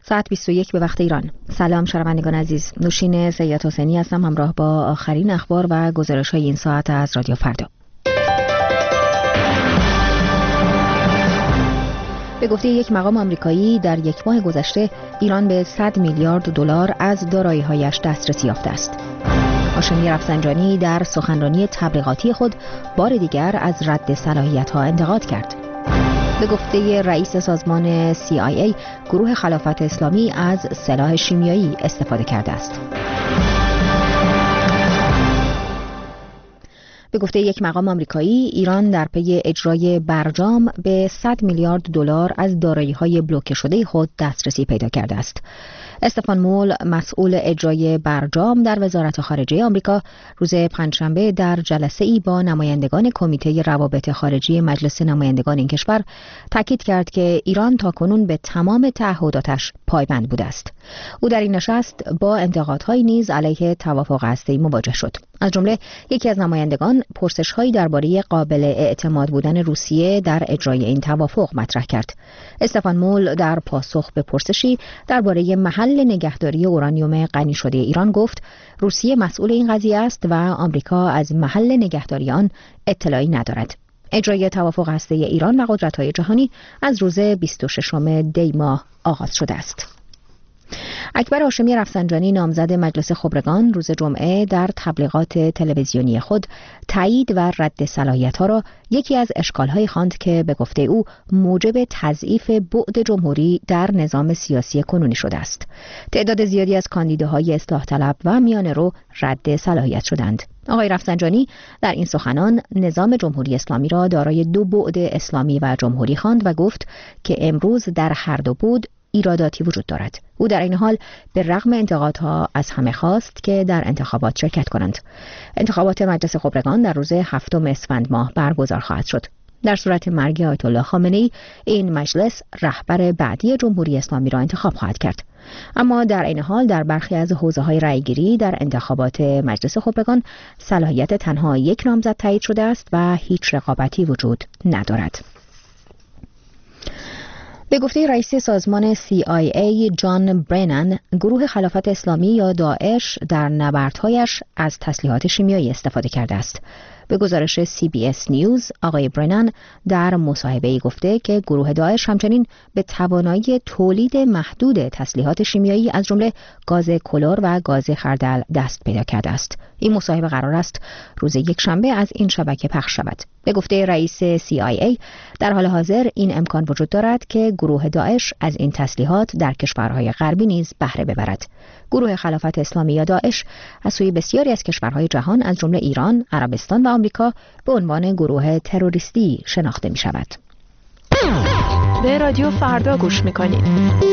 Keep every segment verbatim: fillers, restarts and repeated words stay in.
ساعت بیست و یک به وقت ایران. سلام شنوندگان عزیز، نوشین سید حسینی هستم همراه با آخرین اخبار و گزارش‌های این ساعت از رادیو فردا. به گفته یک مقام آمریکایی در یک ماه گذشته ایران به صد میلیارد دلار از دارایی‌هایش دسترسی یافته است. هاشمی رفسنجانی در سخنرانی تبلیغاتی خود بار دیگر از رد صلاحیت‌ها انتقاد کرد. به گفته رئیس سازمان سی آی ای، گروه خلافت اسلامی از سلاح شیمیایی استفاده کرده است. به گفته یک مقام آمریکایی، ایران در پی اجرای برجام به صد میلیارد دلار از دارایی‌های بلوکه شده خود دسترسی پیدا کرده است. استفان مول، مسئول اجرای برجام در وزارت خارجه آمریکا، روز پنجشنبه در جلسه‌ای با نمایندگان کمیته روابط خارجی مجلس نمایندگان این کشور تاکید کرد که ایران تاکنون به تمام تعهداتش پایبند بوده است. او در این نشست با انتقادهای نیز علیه توافق هسته‌ای مواجه شد. از جمله یکی از نمایندگان پرسش‌هایی درباره قابل اعتماد بودن روسیه در اجرای این توافق مطرح کرد. استفان مول در پاسخ به پرسشی درباره محل نگهداری اورانیوم غنی شده ایران گفت روسیه مسئول این قضیه است و آمریکا از محل نگهداری آن اطلاعی ندارد. اجرای توافق هسته‌ای ایران و قدرت‌های جهانی از روز بیست و ششم دی ماه آغاز شده است. اکبر هاشمی رفسنجانی، نامزد مجلس خبرگان، روز جمعه در تبلیغات تلویزیونی خود تایید و رد صلاحیت‌ها را یکی از اشکال‌هایی خواند که به گفته او موجب تضعیف بعد جمهوری در نظام سیاسی کنونی شده است. تعداد زیادی از کاندیداهای اصلاح طلب و میانه‌رو رد صلاحیت شدند. آقای رفسنجانی در این سخنان نظام جمهوری اسلامی را دارای دو بعد اسلامی و جمهوری خواند و گفت که امروز در هر دو بعد ایراداتی وجود دارد. او در این حال به رغم انتقادها از همه خواست که در انتخابات شرکت کنند. انتخابات مجلس خبرگان در روز هفتم اسفند ماه برگزار خواهد شد. در صورت مرگ آیت الله خامنه‌ای، این مجلس رهبر بعدی جمهوری اسلامی را انتخاب خواهد کرد. اما در این حال در برخی از حوزه‌های رأیگیری در انتخابات مجلس خبرگان صلاحیت تنها یک نامزد تایید شده است و هیچ رقابتی وجود ندارد. به گفته رئیس سازمان سی آی ای جان برنن، گروه خلافت اسلامی یا داعش در نبردهایش از تسلیحات شیمیایی استفاده کرده است. به گزارش سی بی اس نیوز، آقای برنن در مصاحبه‌ای گفته که گروه داعش همچنین به توانایی تولید محدود تسلیحات شیمیایی از جمله گاز کلور و گاز خردل دست پیدا کرده است. این مصاحبه قرار است روز یکشنبه از این شبکه پخش شود. به گفته رئیس سی آی ای، در حال حاضر این امکان وجود دارد که گروه داعش از این تسلیحات در کشورهای غربی نیز بهره ببرد. گروه خلافت اسلامی یا داعش از سوی بسیاری از کشورهای جهان از جمله ایران، عربستان و آمریکا به عنوان گروه تروریستی شناخته می شود. به رادیو فردا گوش می کنید.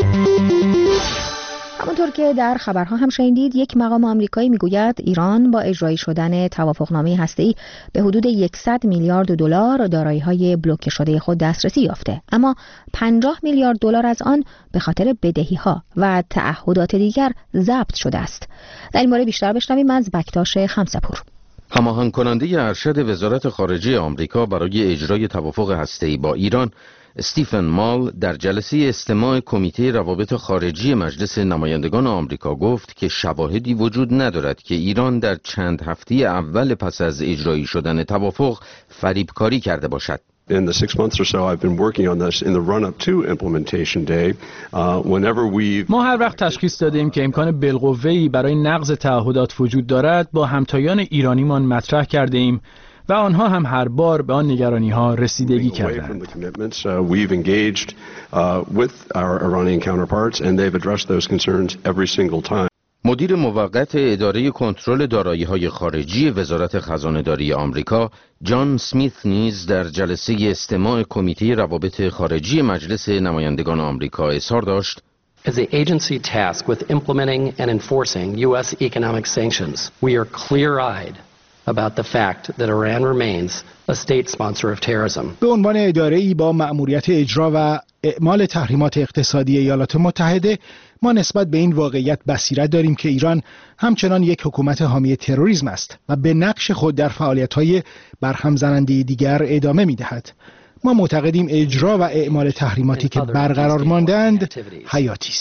همونطور که در خبرها هم شنیدید، یک مقام آمریکایی میگوید ایران با اجرایی شدن توافقنامه هسته‌ای به حدود صد میلیارد دلار دارایی‌های بلوکه شده خود دسترسی یافته، اما پنجاه میلیارد دلار از آن به خاطر بدهی‌ها و تعهدات دیگر ضبط شده است. در این مورد بیشتر بشنویم از بکتاش خمسپور. هماهنگ کننده ارشد وزارت خارجه آمریکا برای اجرای توافق هسته‌ای با ایران، استیفن مال، در جلسه استماع کمیته روابط خارجی مجلس نمایندگان آمریکا گفت که شواهدی وجود ندارد که ایران در چند هفته اول پس از اجرایی شدن توافق فریبکاری کرده باشد. In the six months or so I've been working on this in the run up to implementation day, uh, whenever we ما هر وقت تشخیص دادیم که امکان بالقوه‌ای برای نقض تعهدات وجود دارد با همتایان ایرانیمان مطرح کرده ایم و آنها هم هر بار به آن نگرانی‌ها رسیدگی کردند. We've engaged with our Iranian counterparts and they've addressed those concerns every single time. مدیر موقت اداره کنترل دارایی‌های خارجی وزارت خزانه‌داری آمریکا، جان سمیت نیز در جلسه استماع کمیته روابط خارجی مجلس نمایندگان آمریکا اظهار داشت: As the agency tasked with implementing and enforcing U S economic sanctions, we are clear-eyed about the fact that Iran remains a state sponsor of terrorism. به عنوان اداره‌ای با مأموریت اجرا و اعمال تحریمات اقتصادی ایالات متحده، ما نسبت به این واقعیت بصیرت داریم که ایران همچنان یک حکومت حامی تروریسم است و به نقش خود در فعالیت‌های برهم زننده دیگر ادامه می‌دهد. ما معتقدیم اجرا و اعمال تحریماتی که برقرار مانده‌اند حیاتی است.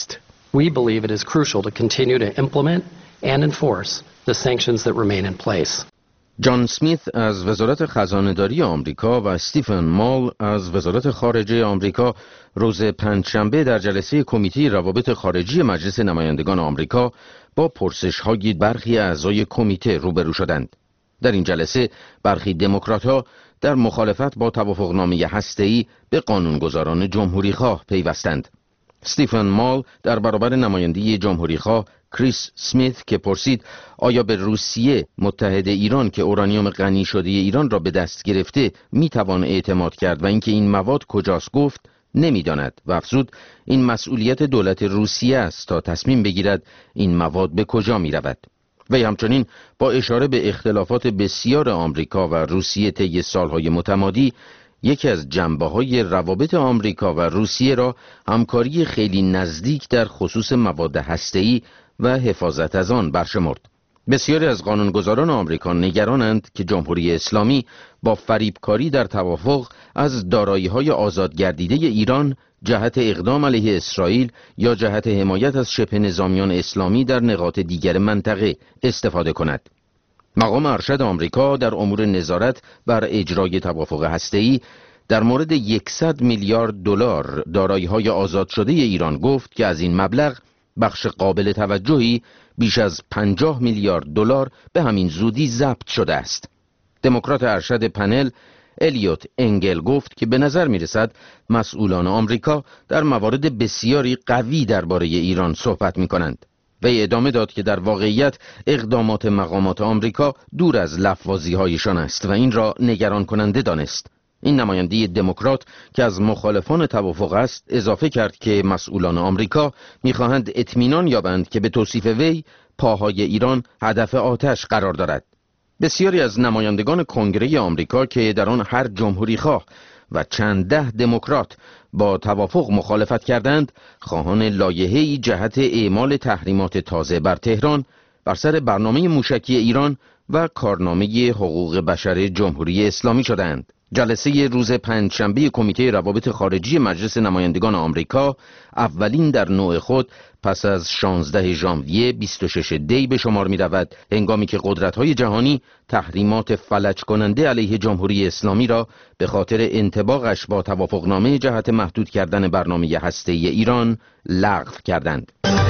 We believe it is crucial to continue to implement and enforce the sanctions that remain in place. جان سمیت از وزارت خزانه‌داری آمریکا و استیفن مال از وزارت خارجه آمریکا روز پنجشنبه در جلسه کمیته روابط خارجی مجلس نمایندگان آمریکا با پرسش‌های برخی اعضای کمیته روبرو شدند. در این جلسه برخی دموکرات‌ها در مخالفت با توافقنامه هسته‌ای به قانونگذاران جمهوریخواه پیوستند. استیفن مال در برابر نماینده جمهوریخواه کریس سمیت که پرسید آیا به روسیه متحد ایران که اورانیوم غنی شده ایران را به دست گرفته میتوان اعتماد کرد و اینکه این مواد کجاست گفت نمیداند و افزود این مسئولیت دولت روسیه است تا تصمیم بگیرد این مواد به کجا می رود. و همچنین با اشاره به اختلافات بسیار آمریکا و روسیه طی سالهای متمادی یکی از جنبه‌های روابط آمریکا و روسیه را همکاری خیلی نزدیک در خصوص مواد هسته‌ای و حفاظت از آن برشمرد. بسیاری از قانونگذاران آمریکا نگرانند که جمهوری اسلامی با فریبکاری در توافق از دارایی‌های آزادگردیده ایران جهت اقدام علیه اسرائیل یا جهت حمایت از شبه نظامیان اسلامی در نقاط دیگر منطقه استفاده کند. مقام ارشد آمریکا در امور نظارت بر اجرای توافق هسته‌ای در مورد صد میلیارد دلار دارایی‌های آزاد شده ایران گفت که از این مبلغ بخش قابل توجهی بیش از پنجاه میلیارد دلار به همین زودی ضبط شده است. دموکرات ارشد پنل الیوت انگل گفت که به نظر می رسد مسئولان آمریکا در موارد بسیاری قوی درباره ایران صحبت می کنند. وی ادامه داد که در واقعیت اقدامات مقامات آمریکا دور از لفظی هایشان است و این را نگران کننده دانست. این نماینده دموکرات که از مخالفان توافق است اضافه کرد که مسئولان آمریکا می‌خواهند اطمینان یابند که به توصیف وی پاهای ایران هدف آتش قرار دارد. بسیاری از نمایندگان کنگره آمریکا که در آن هر جمهوریخواه و چند ده دموکرات با توافق مخالفت کردند، خواهان لایحه‌ای جهت اعمال تحریمات تازه بر تهران بر سر برنامه موشکی ایران و کارنامه حقوق بشر جمهوری اسلامی شدند. جلسه روز پنجشنبه کمیته روابط خارجی مجلس نمایندگان آمریکا اولین در نوع خود پس از شانزده ژانویه بیست و شش دی به شمار می رود، هنگامی که قدرت‌های جهانی تحریمات فلج کننده علیه جمهوری اسلامی را به خاطر انطباقش با توافقنامه جهت محدود کردن برنامه هسته‌ای ایران لغو کردند.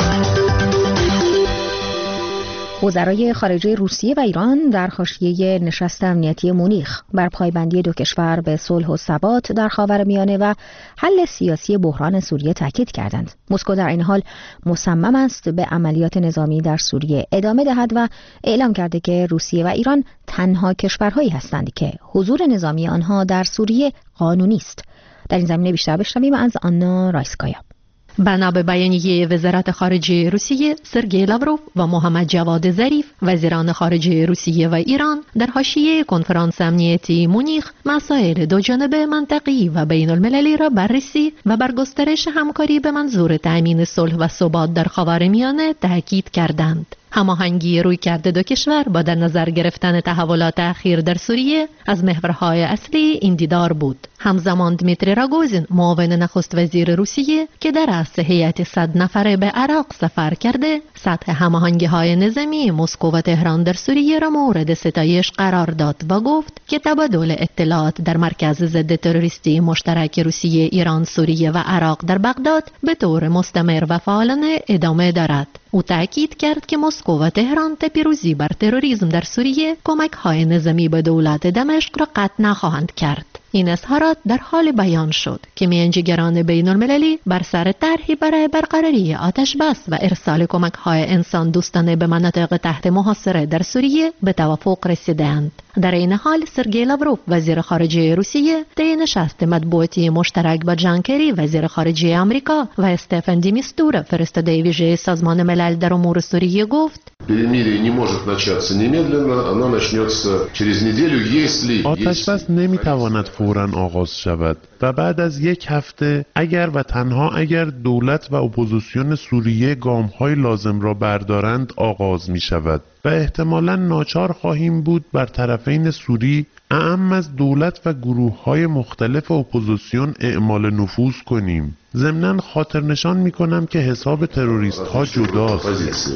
وزرای خارجه روسیه و ایران در حاشیه نشست امنیتی مونیخ بر پایبندی دو کشور به صلح و ثبات در خاورمیانه و حل سیاسی بحران سوریه تاکید کردند. مسکو در این حال مصمم است به عملیات نظامی در سوریه ادامه دهد و اعلام کرده که روسیه و ایران تنها کشورهایی هستند که حضور نظامی آنها در سوریه قانونی است. در این زمینه بیشتر بشنویم از آنا رایسکایا. بنا به بیانیه وزارت خارجه روسیه، سرگئی لاوروف و محمد جواد ظریف وزیران خارجه روسیه و ایران در حاشیه کنفرانس امنیتی مونیخ مسائل دوجانبه منطقی و بین المللی را بررسی و بر گسترش همکاری به منظور تأمین صلح و ثبات در خاورمیانه تاکید کردند. هماهنگی رویکرد دو کشور با در نظر گرفتن تحولات اخیر در سوریه از محورهای اصلی این دیدار بود. همزمان دمیتری راگوزین معاون نخست وزیر روسیه که در رأس هیئت صد نفره به عراق سفر کرده، سطح هماهنگی‌های نظامی مسکو و تهران در سوریه را مورد ستایش قرار داد و گفت که تبادل اطلاعات در مرکز ضد تروریستی مشترک روسیه، ایران، سوریه و عراق در بغداد به طور مستمر و فعالانه ادامه دارد. او تأکید کرد که مسکو و تهران تا پیروزی بر تروریسم در سوریه کمک‌های نظامی به دولت دمشق را قطع نخواهند کرد. این اظهارات در حال بیان شد که میانجیگران بین المللی بر سر طرحی برای برقراری آتش بس و ارسال کمک‌های انسان دوستانه به مناطق تحت محاصره در سوریه به توافق رسیدند. در این حال سرگئی لاوروف وزیر خارجه روسیه طی نشست مطبوعاتی مشترک با جان کری وزیر خارجه آمریکا و استفن دی میستورا فرستاده ویژه سازمان ملل در امور سوریه گفت آتش بس نمیتواند فوراً آغاز شود و بعد از یک هفته اگر و تنها اگر دولت و اپوزیسیون سوریه گام‌های لازم را بردارند آغاز می شود. و احتمالاً ناچار خواهیم بود بر طرفین سوری اعم از دولت و گروه‌های مختلف اپوزیسیون اعمال نفوذ کنیم. ضمناً خاطر نشان می‌کنم که حساب تروریست‌ها جداست.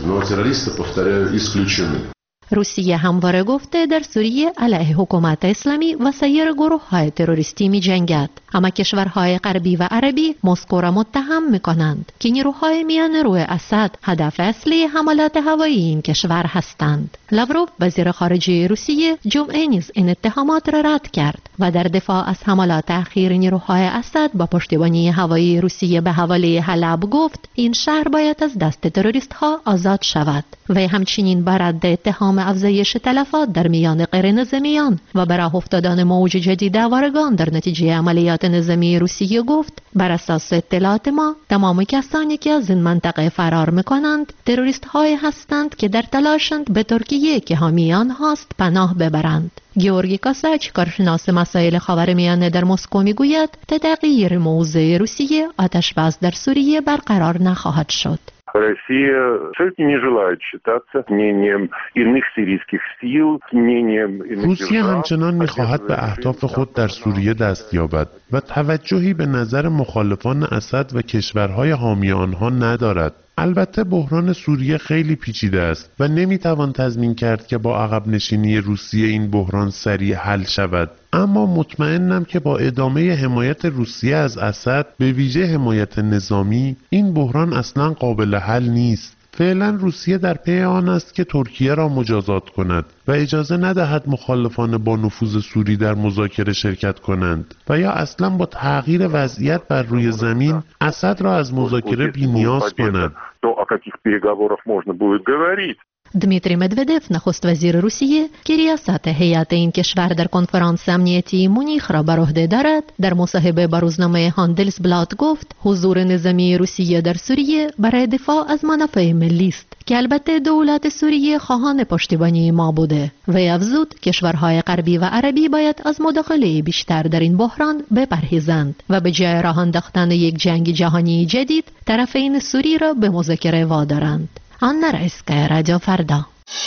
روسیه همواره گفته در سوریه علیه حکومت اسلامی و سایر گروه‌های تروریستی می‌جنگد، اما کشورهای غربی و عربی مسکو را متهم می‌کنند که نیروهای میانه‌رو اسد هدف اصلی حملات هوایی این کشور هستند. لاوروف وزیر خارجه روسیه جمعه نیز این اتهامات را رد کرد و در دفاع از حملات اخیر نیروهای اسد با پشتیبانی هوایی روسیه به حواله حلب گفت این شهر باید از دست تروریست‌ها آزاد شود. و همچنین بر رد اتهام افزایش تلفات در میان غیر نظامیان و به راه افتادن موج جدید آوارگان در نتیجه عملیات نظامی روسیه گفت بر اساس اطلاعات ما تمام کسانی که از این منطقه فرار میکنند تروریست های هستند که در تلاشند به ترکیه که حامی آنهاست پناه ببرند. گیورگی کاساچ کارشناس مسائل خاورمیانه در مسکو میگوید تا تغییر موضع روسیه آتش‌بس در سوریه برقرار نخواهد شد. Россия все-таки не желает считаться мнением иных сирийских сил, мнением иных روسیه همچنان می‌خواهد به اهداف خود در سوریه دست یابد و توجهی به نظر مخالفان اسد و کشورهای حامی آنها ندارد. البته بحران سوریه خیلی پیچیده است و نمیتوان تضمین کرد که با عقب نشینی روسیه این بحران سریع حل شود، اما مطمئنم که با ادامه حمایت روسیه از اسد به ویژه حمایت نظامی این بحران اصلا قابل حل نیست. فعلا روسیه در پی آن است که ترکیه را مجازات کند و اجازه ندهد مخالفان با نفوذ سوری در مذاکره شرکت کنند و یا اصلا با تغییر وضعیت بر روی زمین اسد را از مذاکره بی‌نیاز کند. دمیتری مدودف نخست وزیر روسیه که ریاست هیئت این کشور در کنفرانس امنیتی مونیخ را بر عهده دارد در مصاحبه با روزنامه هاندلسبلات گفت حضور نظامی روسیه در سوریه برای دفاع از منافع ملی است که البته دولت سوریه خواهان پشتیبانی ما بوده و افزود کشورهای غربی و عربی باید از مداخله بیشتر در این بحران بپرهیزند و به جای راه انداختن یک جنگ جهانی جدید طرفین سوری را به مذاکره وادارند. آنا رئیسکای رادیو فردا.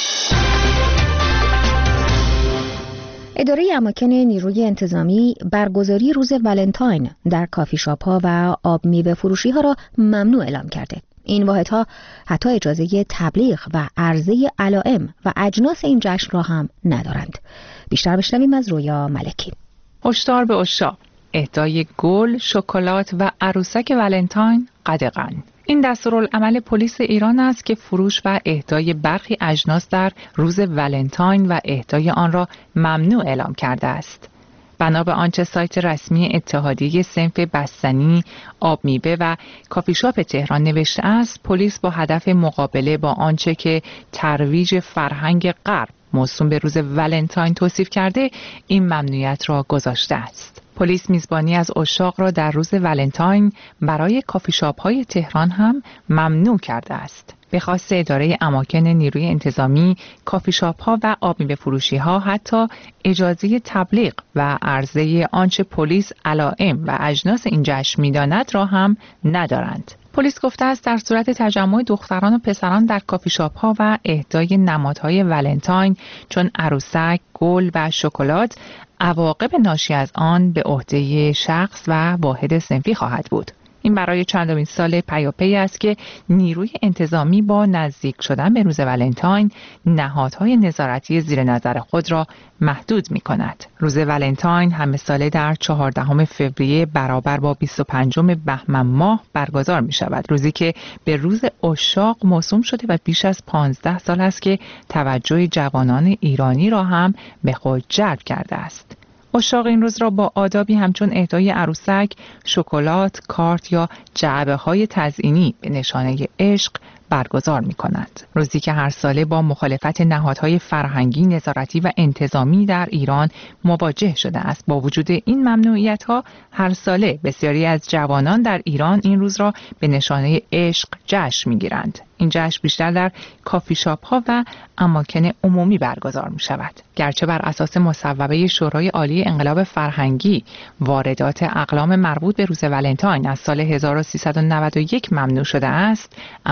اداره اماکن نیروی انتظامی برگزاری روز ولنتاین در کافی شاپ ها و آب میوه فروشی ها را ممنوع اعلام کرده. این واحدها حتی اجازه تبلیغ و عرضه علائم و اجناس این جشن را هم ندارند. بیشتر بشنویم از رویا ملکی. هشدار به عشاق: اهدای گل، شکلات و عروسک ولنتاین قدغن. این دستورالعمل پلیس ایران است که فروش و اهدای برخی اجناس در روز ولنتاین و اهدای آن را ممنوع اعلام کرده است. بنا به آنچه سایت رسمی اتحادیه صنف بستنی، آب میوه و کافی شاپ تهران نوشته است، پلیس با هدف مقابله با آنچه که ترویج فرهنگ غرب موسوم به روز ولنتاین توصیف کرده، این ممنوعیت را گذاشته است. پلیس میزبانی از عشاق را در روز ولنتاین برای کافی شاپ های تهران هم ممنوع کرده است. به خواست اداره اماکن نیروی انتظامی، کافی شاپ ها و آب میوه فروشی ها حتی اجازه تبلیغ و عرضه آنچه پلیس علائم و اجناس این جشن میداند را هم ندارند. پلیس گفته است در صورت تجمع دختران و پسران در کافی شاپ ها و اهدای نمادهای ولنتاین چون عروسک، گل و شکلات، عواقب ناشی از آن به عهده شخص و واحد صنفی خواهد بود. این برای چندمین سال پیاپی است که نیروی انتظامی با نزدیک شدن به روز ولنتاین نهادهای نظارتی زیر نظر خود را محدود می کند. روز ولنتاین همه ساله در چهاردهم فوریه برابر با بیست و پنجم بهمن ماه برگزار می شود. روزی که به روز عشاق موسوم شده و بیش از پانزده سال است که توجه جوانان ایرانی را هم به خود جلب کرده است. عشاق این روز را با آدابی همچون اهدای عروسک، شکلات، کارت یا جعبه های تزئینی به نشانه عشق برگزار می کند. روزی که هر ساله با مخالفت نهادهای فرهنگی، نظارتی و انتظامی در ایران مواجه شده است. با وجود این ممنوعیت ها، هر ساله بسیاری از جوانان در ایران این روز را به نشانه عشق جشن می گیرند. این جشن بیشتر در کافی شاپ ها و اماکن عمومی برگزار می شود. گرچه بر اساس مصوبه شورای عالی انقلاب فرهنگی واردات اقلام مربوط به روز ولنتاین از سال هزار و سیصد و نود و یک ممنوع شده است، اما هنوز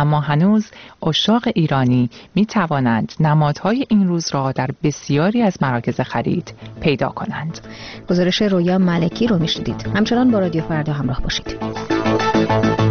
هنوز عشاق ایرانی می توانند نمادهای این روز را در بسیاری از مراکز خرید پیدا کنند. گزارش رویا ملکی رو میشنیدید. همچنان با رادیو فردا همراه باشید.